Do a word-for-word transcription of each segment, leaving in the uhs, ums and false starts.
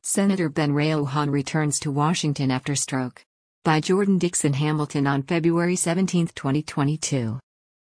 Senator Ben Ray Lujan returns to Washington after stroke. By Jordan Dixon Hamilton on February seventeenth, twenty twenty-two.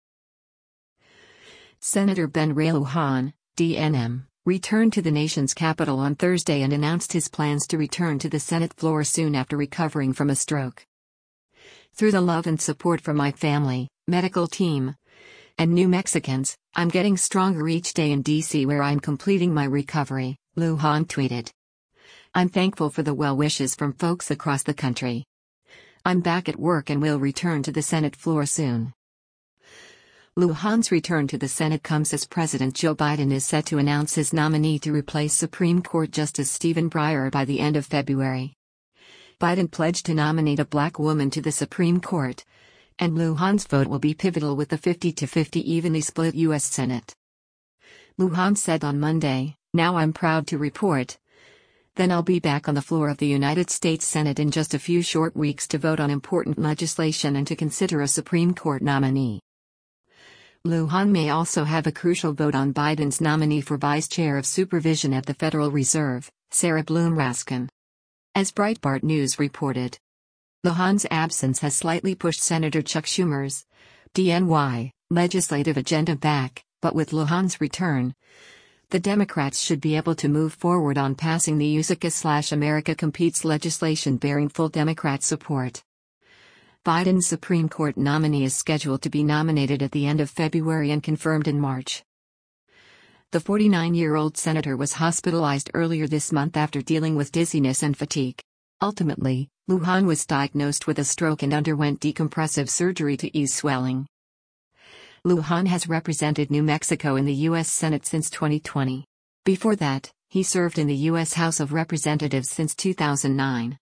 Senator Ben Ray Lujan, D N M, returned to the nation's capital on Thursday and announced his plans to return to the Senate floor soon after recovering from a stroke. Through the love and support from my family, medical team, and New Mexicans, I'm getting stronger each day in D C where I'm completing my recovery, Lujan tweeted. I'm thankful for the well wishes from folks across the country. I'm back at work and will return to the Senate floor soon. Lujan's return to the Senate comes as President Joe Biden is set to announce his nominee to replace Supreme Court Justice Stephen Breyer by the end of February. Biden pledged to nominate a black woman to the Supreme Court, and Lujan's vote will be pivotal with the fifty to fifty evenly split U S Senate. Lujan said on Monday, "Now I'm proud to report. Then I'll be back on the floor of the United States Senate in just a few short weeks to vote on important legislation and to consider a Supreme Court nominee." Lujan may also have a crucial vote on Biden's nominee for Vice Chair of Supervision at the Federal Reserve, Sarah Bloom Raskin. As Breitbart News reported, Lujan's absence has slightly pushed Senator Chuck Schumer's D N Y legislative agenda back, but with Lujan's return, the Democrats should be able to move forward on passing the USACA/America Competes legislation bearing full Democrat support. Biden's Supreme Court nominee is scheduled to be nominated at the end of February and confirmed in March. The forty-nine-year-old senator was hospitalized earlier this month after dealing with dizziness and fatigue. Ultimately, Lujan was diagnosed with a stroke and underwent decompressive surgery to ease swelling. Lujan has represented New Mexico in the U S Senate since twenty twenty. Before that, he served in the U S House of Representatives since two thousand nine.